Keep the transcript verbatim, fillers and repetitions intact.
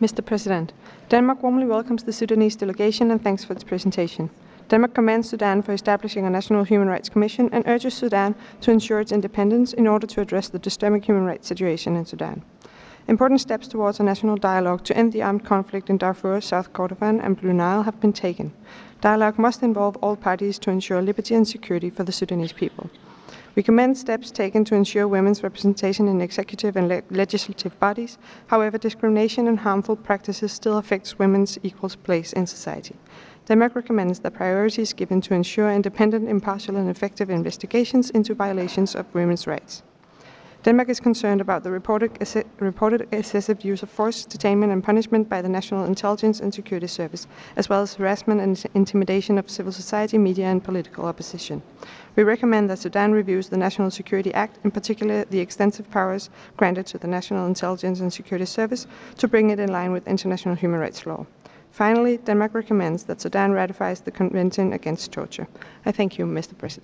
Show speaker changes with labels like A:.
A: Mister President, Denmark warmly welcomes the Sudanese delegation and thanks for its presentation. Denmark commends Sudan for establishing a National Human Rights Commission and urges Sudan to ensure its independence in order to address the disturbing human rights situation in Sudan. Important steps towards a national dialogue to end the armed conflict in Darfur, South Kordofan, and Blue Nile have been taken. Dialogue must involve all parties to ensure liberty and security for the Sudanese people. We commend steps taken to ensure women's representation in executive and le legislative bodies. However, discrimination and harmful practices still affects women's equal place in society. Denmark recommends that priority is given to ensure independent, impartial, and effective investigations into violations of women's rights. Denmark is concerned about the reported, reported excessive use of force, detainment, and punishment by the National Intelligence and Security Service, as well as harassment and intimidation of civil society, media, and political opposition. We recommend that Sudan reviews the National Security Act, in particular the extensive powers granted to the National Intelligence and Security Service, to bring it in line with international human rights law. Finally, Denmark recommends that Sudan ratifies the Convention Against Torture. I thank you, Mister President.